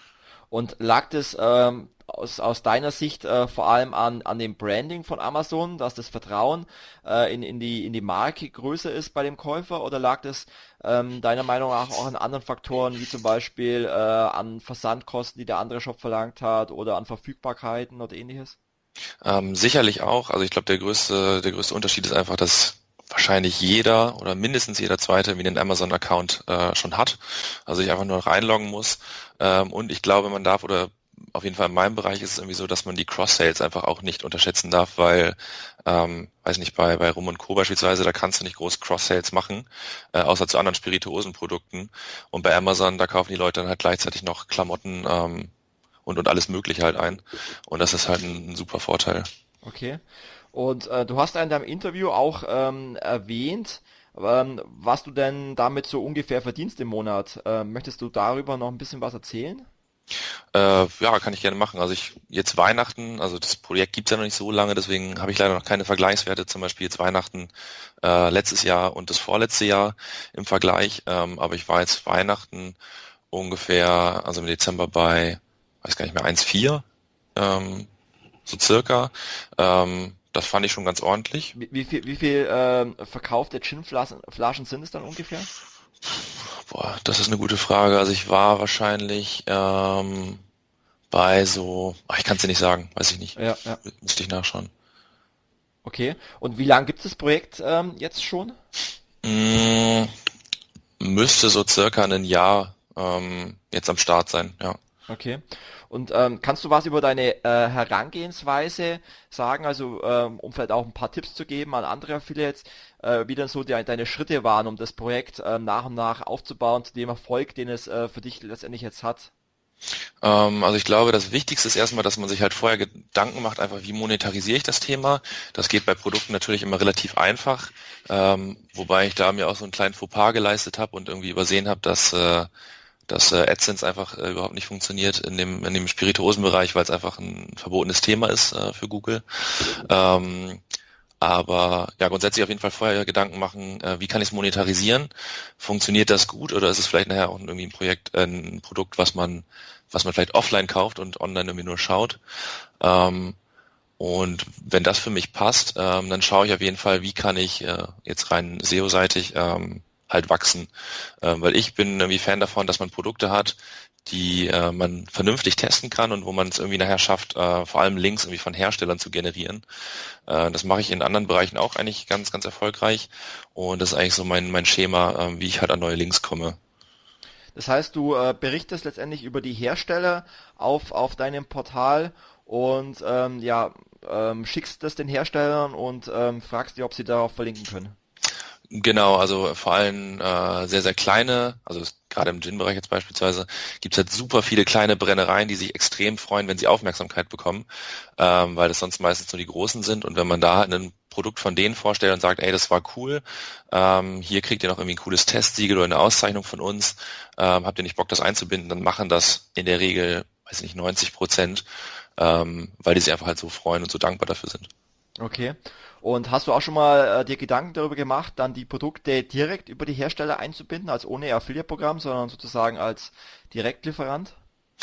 Und lag das ähm, aus, aus deiner Sicht äh, vor allem an, an dem Branding von Amazon, dass das Vertrauen äh, in, in die, in die Marke größer ist bei dem Käufer, oder lag das ähm, deiner Meinung nach auch an anderen Faktoren, wie zum Beispiel äh, an Versandkosten, die der andere Shop verlangt hat, oder an Verfügbarkeiten oder ähnliches? Ähm, sicherlich auch. Also ich glaube, der größte, der größte Unterschied ist einfach, dass wahrscheinlich jeder oder mindestens jeder Zweite wie einen Amazon-Account äh, schon hat. Also ich einfach nur noch einloggen muss. Ähm, und ich glaube, man darf oder auf jeden Fall in meinem Bereich ist es irgendwie so, dass man die Cross-Sales einfach auch nicht unterschätzen darf, weil, ähm, weiß nicht, bei, bei Rum und Co. beispielsweise, da kannst du nicht groß Cross-Sales machen, äh, außer zu anderen Spirituosenprodukten. Und bei Amazon, da kaufen die Leute dann halt gleichzeitig noch Klamotten ähm, und, und alles Mögliche halt ein. Und das ist halt ein, ein super Vorteil. Okay. Und äh, du hast in deinem Interview auch ähm, erwähnt, ähm, was du denn damit so ungefähr verdienst im Monat. Ähm, möchtest du darüber noch ein bisschen was erzählen? Äh, ja, kann ich gerne machen. Also ich jetzt Weihnachten, also das Projekt gibt's ja noch nicht so lange, deswegen habe ich leider noch keine Vergleichswerte, zum Beispiel jetzt Weihnachten äh, letztes Jahr und das vorletzte Jahr im Vergleich. Ähm, aber ich war jetzt Weihnachten ungefähr, also im Dezember bei, weiß gar nicht mehr, eins Komma vier, ähm, so circa. Ähm, das fand ich schon ganz ordentlich. Wie, wie viel, wie viel ähm, verkaufte Gin-Flaschen Flaschen sind es dann ungefähr? Boah, das ist eine gute Frage. Also ich war wahrscheinlich ähm, bei so, ach, ich kann es dir nicht sagen, weiß ich nicht. Ja, ja. Müsste ich nachschauen. Okay. Und wie lange gibt es das Projekt ähm, jetzt schon? Mm, müsste so circa ein Jahr ähm, jetzt am Start sein, ja. Okay. Und ähm, kannst du was über deine äh, Herangehensweise sagen, also ähm, um vielleicht auch ein paar Tipps zu geben an andere Affiliates, äh, wie dann so die, deine Schritte waren, um das Projekt ähm, nach und nach aufzubauen zu dem Erfolg, den es äh, für dich letztendlich jetzt hat? Ähm, also ich glaube, das Wichtigste ist erstmal, dass man sich halt vorher Gedanken macht, einfach wie monetarisiere ich das Thema. Das geht bei Produkten natürlich immer relativ einfach, ähm, wobei ich da mir auch so einen kleinen Fauxpas geleistet habe und irgendwie übersehen habe, dass äh, dass äh, AdSense einfach äh, überhaupt nicht funktioniert in dem in dem Spirituosenbereich, weil es einfach ein verbotenes Thema ist äh, für Google. Ähm, aber ja, grundsätzlich auf jeden Fall vorher Gedanken machen, äh, wie kann ich es monetarisieren? Funktioniert das gut oder ist es vielleicht nachher auch irgendwie ein Projekt, äh, ein Produkt, was man, was man vielleicht offline kauft und online irgendwie nur schaut? Ähm, und wenn das für mich passt, ähm, dann schaue ich auf jeden Fall, wie kann ich äh, jetzt rein S E O-seitig ähm, halt wachsen. Ähm, weil ich bin irgendwie Fan davon, dass man Produkte hat, die äh, man vernünftig testen kann und wo man es irgendwie nachher schafft, äh, vor allem Links irgendwie von Herstellern zu generieren. Äh, das mache ich in anderen Bereichen auch eigentlich ganz, ganz erfolgreich. Und das ist eigentlich so mein, mein Schema, äh, wie ich halt an neue Links komme. Das heißt, du äh, berichtest letztendlich über die Hersteller auf, auf deinem Portal und ähm, ja, ähm, schickst das den Herstellern und ähm, fragst die, ob sie darauf verlinken können. Genau, also vor allem äh, sehr, sehr kleine, also das, gerade im Gin-Bereich jetzt beispielsweise, gibt es halt super viele kleine Brennereien, die sich extrem freuen, wenn sie Aufmerksamkeit bekommen, ähm, weil das sonst meistens nur die Großen sind. Und wenn man da halt ein Produkt von denen vorstellt und sagt, ey, das war cool, ähm, hier kriegt ihr noch irgendwie ein cooles Testsiegel oder eine Auszeichnung von uns, ähm, habt ihr nicht Bock, das einzubinden, dann machen das in der Regel, weiß nicht, neunzig Prozent, ähm, weil die sich einfach halt so freuen und so dankbar dafür sind. Okay. Und hast du auch schon mal äh, dir Gedanken darüber gemacht, dann die Produkte direkt über die Hersteller einzubinden, als ohne Affiliate-Programm, sondern sozusagen als Direktlieferant?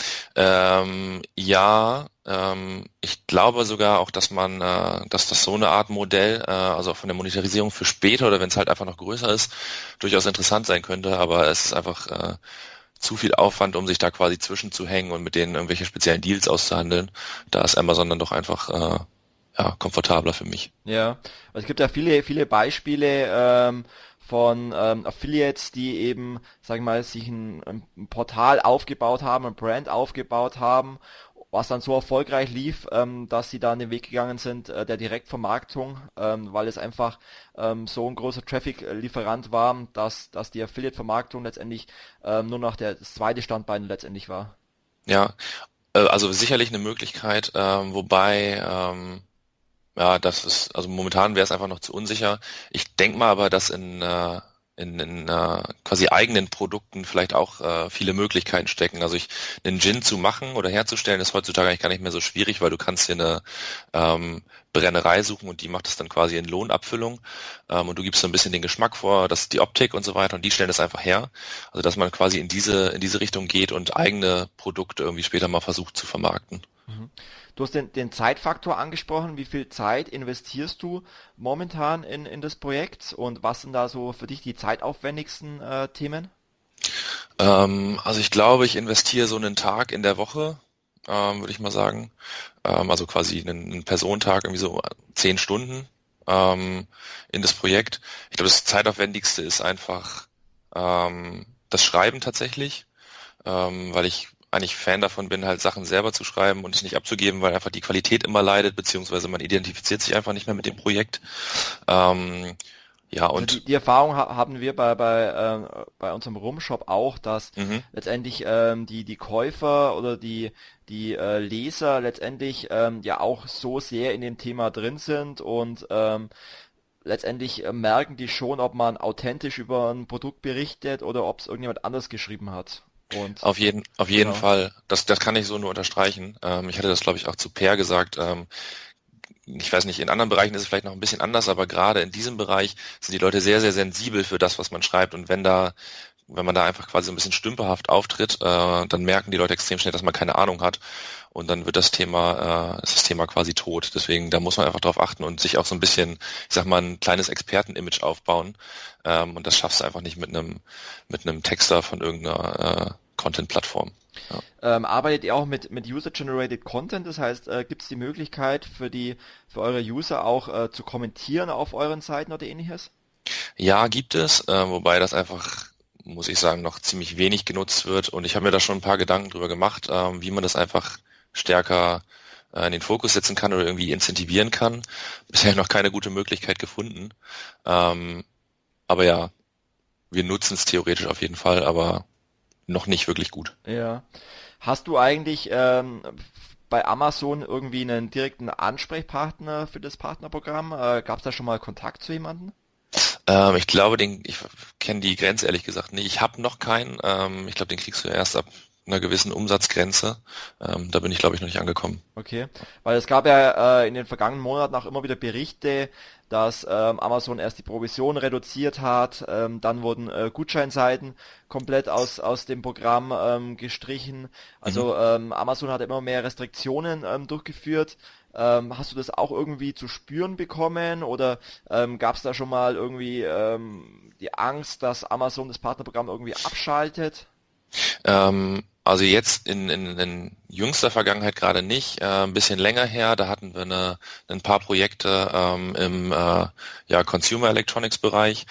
Ähm, ja, ähm, ich glaube sogar auch, dass man, äh, dass das so eine Art Modell, äh, also von der Monetarisierung für später oder wenn es halt einfach noch größer ist, durchaus interessant sein könnte, aber es ist einfach äh, zu viel Aufwand, um sich da quasi zwischenzuhängen und mit denen irgendwelche speziellen Deals auszuhandeln. Da ist Amazon dann doch einfach äh, ja, komfortabler für mich. Ja, also es gibt ja viele, viele Beispiele ähm, von ähm, Affiliates, die eben, sag ich mal, sich ein, ein Portal aufgebaut haben, ein Brand aufgebaut haben, was dann so erfolgreich lief, ähm, dass sie dann den Weg gegangen sind äh, der Direktvermarktung, ähm, weil es einfach ähm, so ein großer Traffic-Lieferant war, dass, dass die Affiliate-Vermarktung letztendlich ähm, nur noch der, das zweite Standbein letztendlich war. Ja, äh, also sicherlich eine Möglichkeit, ähm, wobei ähm, ja, das ist, also momentan wäre es einfach noch zu unsicher. Ich denke mal aber, dass in, äh, in, in äh, quasi eigenen Produkten vielleicht auch äh, viele Möglichkeiten stecken. Also ich, einen Gin zu machen oder herzustellen, ist heutzutage eigentlich gar nicht mehr so schwierig, weil du kannst dir eine ähm, Brennerei suchen und die macht das dann quasi in Lohnabfüllung ähm, und du gibst so ein bisschen den Geschmack vor, das ist die Optik und so weiter und die stellen das einfach her. Also dass man quasi in diese, in diese Richtung geht und eigene Produkte irgendwie später mal versucht zu vermarkten. Mhm. Du hast den, den Zeitfaktor angesprochen. Wie viel Zeit investierst du momentan in, in das Projekt und was sind da so für dich die zeitaufwendigsten äh, Themen? Ähm, also ich glaube, ich investiere so einen Tag in der Woche, ähm, würde ich mal sagen. Ähm, also quasi einen, einen Personentag, irgendwie so zehn Stunden ähm, in das Projekt. Ich glaube, das zeitaufwendigste ist einfach ähm, das Schreiben tatsächlich, ähm, weil ich eigentlich Fan davon bin, halt Sachen selber zu schreiben und es nicht abzugeben, weil einfach die Qualität immer leidet, beziehungsweise man identifiziert sich einfach nicht mehr mit dem Projekt. Ähm, ja, Also und die, die Erfahrung ha haben wir bei, bei, äh, bei unserem Rumshop auch, dass mhm, letztendlich ähm, die, die Käufer oder die, die äh, Leser letztendlich ähm, ja auch so sehr in dem Thema drin sind und ähm, letztendlich äh, merken die schon, ob man authentisch über ein Produkt berichtet oder ob es irgendjemand anders geschrieben hat. Und auf jeden, auf jeden genau. Fall. Das, das kann ich so nur unterstreichen. Ähm, ich hatte das, glaube ich, auch zu Per gesagt. Ähm, ich weiß nicht, in anderen Bereichen ist es vielleicht noch ein bisschen anders, aber gerade in diesem Bereich sind die Leute sehr, sehr sensibel für das, was man schreibt. Und wenn da, wenn man da einfach quasi so ein bisschen stümperhaft auftritt, äh, dann merken die Leute extrem schnell, dass man keine Ahnung hat. Und dann wird das Thema, äh, ist das Thema quasi tot. Deswegen, da muss man einfach drauf achten und sich auch so ein bisschen, ich sag mal, ein kleines Experten-Image aufbauen. Ähm, und das schaffst du einfach nicht mit einem, mit einem Texter von irgendeiner äh, Content-Plattform. Ja. Ähm, arbeitet ihr auch mit, mit User-Generated Content? Das heißt, äh, gibt es die Möglichkeit für die, für eure User auch äh, zu kommentieren auf euren Seiten oder ähnliches? Ja, gibt es, äh, wobei das einfach, muss ich sagen, noch ziemlich wenig genutzt wird. Und ich habe mir da schon ein paar Gedanken drüber gemacht, ähm, wie man das einfach stärker äh, in den Fokus setzen kann oder irgendwie incentivieren kann. Bisher noch keine gute Möglichkeit gefunden. Ähm, aber ja, wir nutzen es theoretisch auf jeden Fall, aber noch nicht wirklich gut. Ja. Hast du eigentlich ähm, bei Amazon irgendwie einen direkten Ansprechpartner für das Partnerprogramm? Äh, Gab es da schon mal Kontakt zu jemandem? Ähm, ich glaube, den, ich kenne die Grenze ehrlich gesagt nicht. Ich habe noch keinen. Ähm, ich glaube, den kriegst du erst ab einer gewissen Umsatzgrenze. Ähm, da bin ich, glaube ich, noch nicht angekommen. Okay, weil es gab ja äh, in den vergangenen Monaten auch immer wieder Berichte, dass ähm, Amazon erst die Provision reduziert hat, ähm, dann wurden äh, Gutscheinseiten komplett aus aus dem Programm ähm, gestrichen. Mhm. Also ähm, Amazon hat immer mehr Restriktionen ähm, durchgeführt. Ähm, hast du das auch irgendwie zu spüren bekommen oder ähm, gab es da schon mal irgendwie ähm, die Angst, dass Amazon das Partnerprogramm irgendwie abschaltet? Ähm, also jetzt in, in, in jüngster Vergangenheit gerade nicht, äh, ein bisschen länger her, da hatten wir eine, ein paar Projekte ähm, im äh, ja, Consumer Electronics Bereich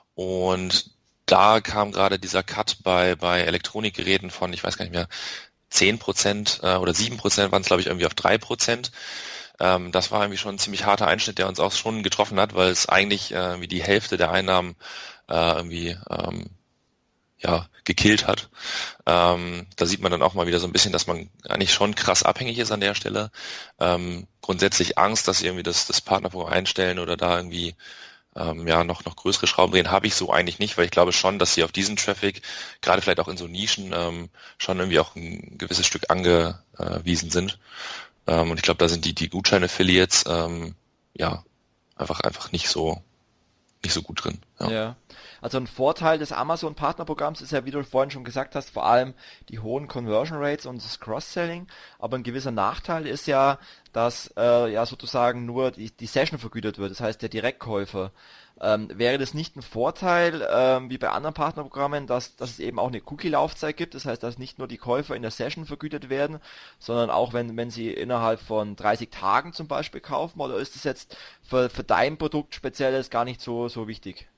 und da kam gerade dieser Cut bei, bei Elektronikgeräten von, ich weiß gar nicht mehr, zehn Prozent äh, oder sieben Prozent waren es, glaube ich, irgendwie auf drei Prozent. Ähm, das war irgendwie schon ein ziemlich harter Einschnitt, der uns auch schon getroffen hat, weil es eigentlich äh, irgendwie die Hälfte der Einnahmen äh, irgendwie ähm, ja, gekillt hat. Ähm, da sieht man dann auch mal wieder so ein bisschen, dass man eigentlich schon krass abhängig ist an der Stelle. Ähm, grundsätzlich Angst, dass sie irgendwie das, das Partnerprogramm einstellen oder da irgendwie ähm, ja noch noch größere Schrauben drehen, habe ich so eigentlich nicht, weil ich glaube schon, dass sie auf diesen Traffic, gerade vielleicht auch in so Nischen, ähm, schon irgendwie auch ein gewisses Stück angewiesen sind. Ähm, und ich glaube, da sind die die Gutschein-Affiliates ähm, ja einfach einfach nicht so nicht so gut drin. Ja. Ja. Also ein Vorteil des Amazon-Partnerprogramms ist ja, wie du vorhin schon gesagt hast, vor allem die hohen Conversion Rates und das Cross-Selling. Aber ein gewisser Nachteil ist ja, dass äh, ja sozusagen nur die, die Session vergütet wird, das heißt der Direktkäufer. Ähm, wäre das nicht ein Vorteil, ähm, wie bei anderen Partnerprogrammen, dass, dass es eben auch eine Cookie-Laufzeit gibt, das heißt, dass nicht nur die Käufer in der Session vergütet werden, sondern auch wenn, wenn sie innerhalb von dreißig Tagen zum Beispiel kaufen, oder ist das jetzt für, für dein Produkt spezielles gar nicht so, so wichtig?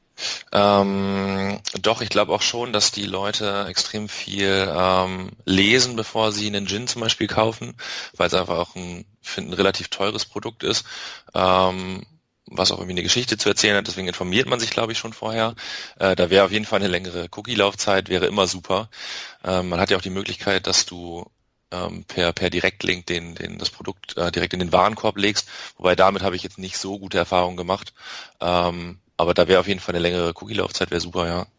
Ähm, doch, ich glaube auch schon, dass die Leute extrem viel ähm, lesen, bevor sie einen Gin zum Beispiel kaufen, weil es einfach auch ein, ich finde, ein relativ teures Produkt ist, ähm, was auch irgendwie eine Geschichte zu erzählen hat. Deswegen informiert man sich, glaube ich, schon vorher. Äh, da wäre auf jeden Fall eine längere Cookie-Laufzeit, wäre immer super. Ähm, man hat ja auch die Möglichkeit, dass du ähm, per per Direktlink den den das Produkt äh, direkt in den Warenkorb legst. Wobei damit habe ich jetzt nicht so gute Erfahrungen gemacht. Ähm, aber da wäre auf jeden Fall eine längere Cookie-Laufzeit, wäre super, ja.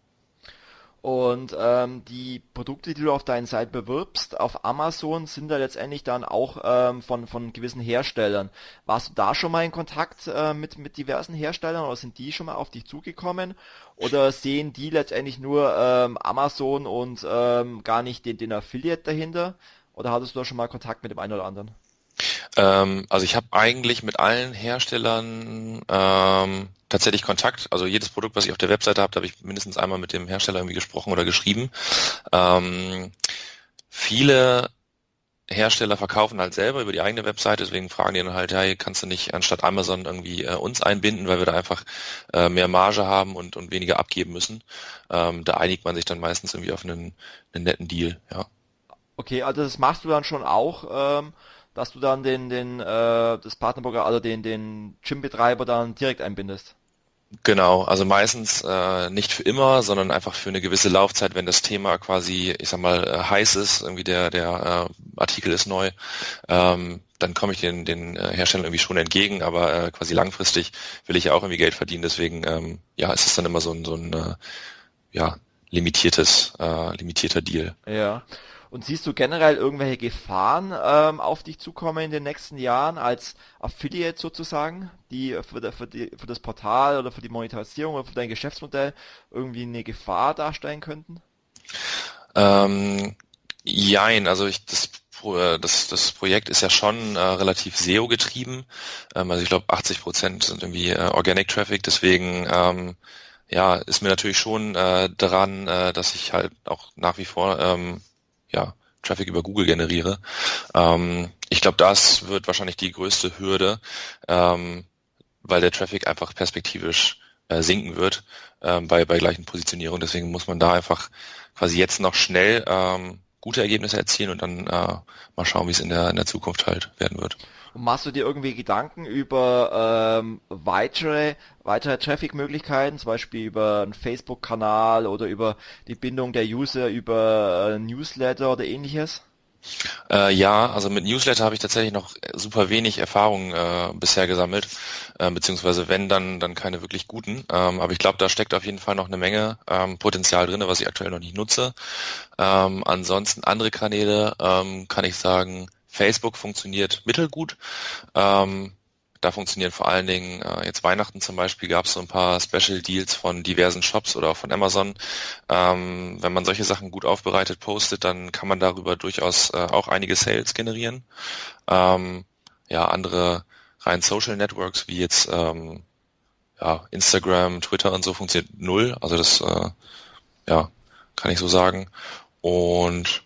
Und ähm, die Produkte, die du auf deinen Seiten bewirbst, auf Amazon, sind da letztendlich dann auch ähm, von, von gewissen Herstellern. Warst du da schon mal in Kontakt äh, mit, mit diversen Herstellern oder sind die schon mal auf dich zugekommen? Oder sehen die letztendlich nur ähm, Amazon und ähm, gar nicht den, den Affiliate dahinter? Oder hattest du da schon mal Kontakt mit dem einen oder anderen? Ähm, also ich habe eigentlich mit allen Herstellern ähm, tatsächlich Kontakt. Also jedes Produkt, was ich auf der Webseite habe, da habe ich mindestens einmal mit dem Hersteller irgendwie gesprochen oder geschrieben. Ähm, viele Hersteller verkaufen halt selber über die eigene Webseite, deswegen fragen die dann halt, hey, kannst du nicht anstatt Amazon irgendwie äh, uns einbinden, weil wir da einfach äh, mehr Marge haben und, und weniger abgeben müssen. Ähm, da einigt man sich dann meistens irgendwie auf einen, einen netten Deal, ja. Okay, also das machst du dann schon auch, ähm, dass du dann den, den, äh, das Partnerprogramm, also den, den Gym-Betreiber dann direkt einbindest. Genau, also meistens äh, nicht für immer, sondern einfach für eine gewisse Laufzeit, wenn das Thema quasi, ich sag mal, äh, heiß ist, irgendwie der der äh, Artikel ist neu, ähm, dann komme ich den den äh, Herstellern irgendwie schon entgegen, aber äh, quasi langfristig will ich ja auch irgendwie Geld verdienen, deswegen ähm, ja, ist es dann immer so ein so ein äh, ja limitiertes äh, limitierter Deal. Ja. Und siehst du generell irgendwelche Gefahren ähm, auf dich zukommen in den nächsten Jahren als Affiliate sozusagen, die für, der, für, die, für das Portal oder für die Monetarisierung oder für dein Geschäftsmodell irgendwie eine Gefahr darstellen könnten? Ähm, jein, also ich das Pro- äh, das das Projekt ist ja schon äh, relativ S E O getrieben, ähm, also ich glaube achtzig Prozent sind irgendwie äh, Organic Traffic, deswegen ähm, ja, ist mir natürlich schon äh, daran, äh, dass ich halt auch nach wie vor ähm, ja, Traffic über Google generiere. Ähm, ich glaube, das wird wahrscheinlich die größte Hürde, ähm, weil der Traffic einfach perspektivisch äh, sinken wird ähm, bei, bei gleichen Positionierungen. Deswegen muss man da einfach quasi jetzt noch schnell ähm, gute Ergebnisse erzielen und dann äh, mal schauen, wie es in der, in der Zukunft halt werden wird. Und machst du dir irgendwie Gedanken über ähm, weitere, weitere Traffic-Möglichkeiten, zum Beispiel über einen Facebook-Kanal oder über die Bindung der User über äh, Newsletter oder ähnliches? Äh, ja, also mit Newsletter habe ich tatsächlich noch super wenig Erfahrung äh, bisher gesammelt, äh, beziehungsweise wenn, dann dann keine wirklich guten. Ähm, aber ich glaube, da steckt auf jeden Fall noch eine Menge ähm, Potenzial drin, was ich aktuell noch nicht nutze. Ähm, ansonsten andere Kanäle ähm, kann ich sagen, Facebook funktioniert mittelgut. Ähm, Da funktionieren vor allen Dingen, äh, jetzt Weihnachten zum Beispiel, gab es so ein paar Special Deals von diversen Shops oder auch von Amazon. Ähm, wenn man solche Sachen gut aufbereitet postet, dann kann man darüber durchaus äh, auch einige Sales generieren. Ähm, ja, andere rein Social Networks wie jetzt ähm, ja, Instagram, Twitter und so funktioniert null. Also das äh, ja, kann ich so sagen. Und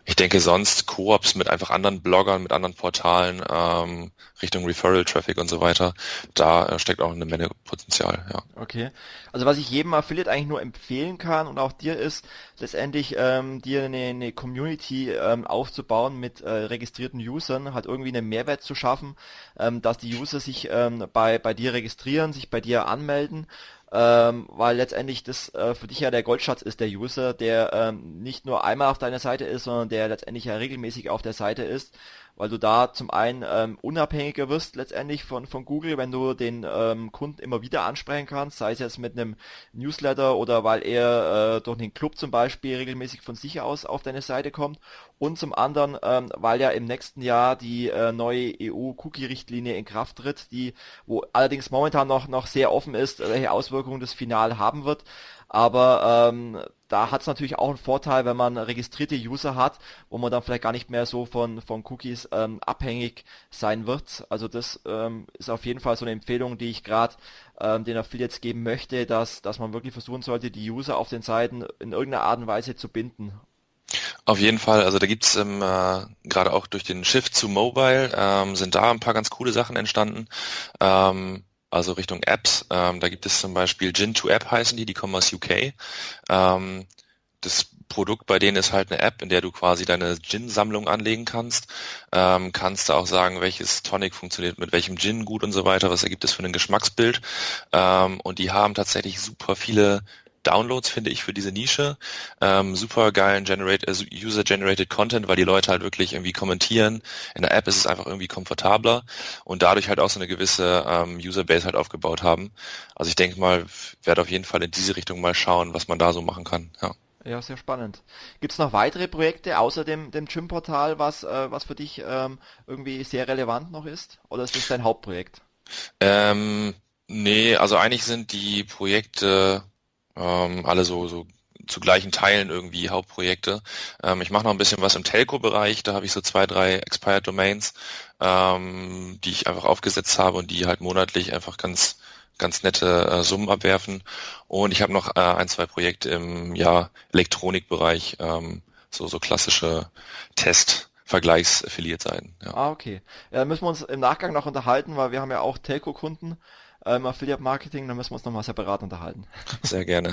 Ich denke sonst Koops mit einfach anderen Bloggern, mit anderen Portalen, ähm, Richtung Referral-Traffic und so weiter, da äh, steckt auch eine Menge Potenzial, ja. Okay. Also was ich jedem Affiliate eigentlich nur empfehlen kann und auch dir ist, letztendlich ähm, dir eine, eine Community ähm, aufzubauen mit äh, registrierten Usern, halt irgendwie einen Mehrwert zu schaffen, ähm, dass die User sich ähm, bei, bei dir registrieren, sich bei dir anmelden, ähm, weil letztendlich das äh, für dich ja der Goldschatz ist, der User, der ähm, nicht nur einmal auf deiner Seite ist, sondern der letztendlich ja regelmäßig auf der Seite ist, weil du da zum einen ähm, unabhängiger wirst letztendlich von, von Google, wenn du den ähm, Kunden immer wieder ansprechen kannst, sei es jetzt mit einem Newsletter oder weil er äh, durch den Club zum Beispiel regelmäßig von sich aus auf deine Seite kommt, und zum anderen, ähm, weil ja im nächsten Jahr die äh, neue E U-Cookie-Richtlinie in Kraft tritt, die, wo allerdings momentan noch, noch sehr offen ist, welche Auswirkungen das final haben wird. Aber ähm, da hat es natürlich auch einen Vorteil, wenn man registrierte User hat, wo man dann vielleicht gar nicht mehr so von, von Cookies ähm, abhängig sein wird. Also das ähm, ist auf jeden Fall so eine Empfehlung, die ich gerade ähm, den Affiliates geben möchte, dass, dass man wirklich versuchen sollte, die User auf den Seiten in irgendeiner Art und Weise zu binden. Auf jeden Fall, also da gibt's ähm, äh, gerade auch durch den Shift zu Mobile, ähm, sind da ein paar ganz coole Sachen entstanden. Ähm, Also Richtung Apps, ähm, da gibt es zum Beispiel Gin to App heißen die, die kommen aus U K. Ähm, das Produkt bei denen ist halt eine App, in der du quasi deine Gin-Sammlung anlegen kannst. Ähm, kannst du auch sagen, welches Tonic funktioniert mit welchem Gin gut und so weiter, was ergibt es für ein Geschmacksbild. Ähm, und die haben tatsächlich super viele Downloads, finde ich, für diese Nische. Ähm, super geilen generate, also User-Generated Content, weil die Leute halt wirklich irgendwie kommentieren. In der App ist es einfach irgendwie komfortabler und dadurch halt auch so eine gewisse ähm, User-Base halt aufgebaut haben. Also ich denke mal, werde auf jeden Fall in diese Richtung mal schauen, was man da so machen kann. Ja. Ja, sehr spannend. Gibt es noch weitere Projekte außer dem, dem Gym-Portal, was, äh, was für dich ähm, irgendwie sehr relevant noch ist? Oder ist das dein Hauptprojekt? Ähm, nee, also eigentlich sind die Projekte ähm, alle so, so zu gleichen Teilen irgendwie Hauptprojekte. Ähm, ich mache noch ein bisschen was im Telco-Bereich, da habe ich so zwei, drei Expired Domains, ähm, die ich einfach aufgesetzt habe und die halt monatlich einfach ganz ganz nette äh, Summen abwerfen. Und ich habe noch äh, ein, zwei Projekte im ja, Elektronikbereich, ähm, so so klassische Test-Vergleichs-Affiliate-Seiten. Ja. Ah, okay. Ja, müssen wir uns im Nachgang noch unterhalten, weil wir haben ja auch Telco-Kunden ähm, Affiliate Marketing, da müssen wir uns nochmal separat unterhalten. Sehr gerne.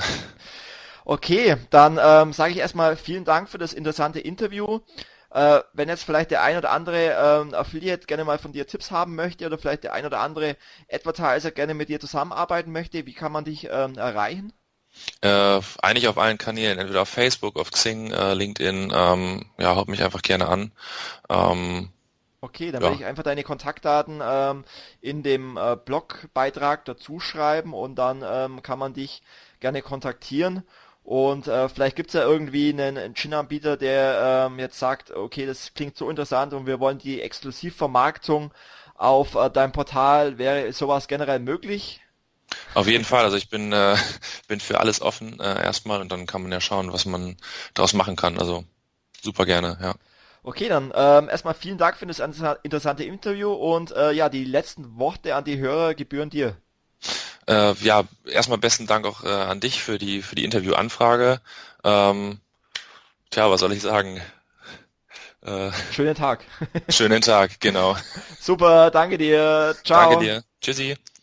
Okay, dann ähm, sage ich erstmal vielen Dank für das interessante Interview. Äh, wenn jetzt vielleicht der ein oder andere ähm, Affiliate gerne mal von dir Tipps haben möchte oder vielleicht der ein oder andere Advertiser gerne mit dir zusammenarbeiten möchte, wie kann man dich ähm, erreichen? Äh, eigentlich auf allen Kanälen, entweder auf Facebook, auf Xing, äh, LinkedIn, ähm, ja, haut mich einfach gerne an. Ähm, Okay, dann ja. werde ich einfach deine Kontaktdaten ähm, in dem äh, Blogbeitrag dazu schreiben und dann ähm, kann man dich gerne kontaktieren. Und äh, vielleicht gibt es ja irgendwie einen, einen Gin-Anbieter, der ähm, jetzt sagt, okay, das klingt so interessant und wir wollen die Exklusivvermarktung auf äh, deinem Portal. Wäre sowas generell möglich? Auf jeden Fall, also ich bin äh, bin für alles offen äh, erstmal und dann kann man ja schauen, was man daraus machen kann. Also super gerne, ja. Okay, dann ähm, erstmal vielen Dank für das inter- interessante Interview und äh, ja, die letzten Worte an die Hörer gebühren dir. Äh, ja, erstmal besten Dank auch äh, an dich für die für die Interviewanfrage. Ähm, tja, was soll ich sagen? Äh, Schönen Tag. schönen Tag, genau. Super, danke dir. Ciao. Danke dir. Tschüssi.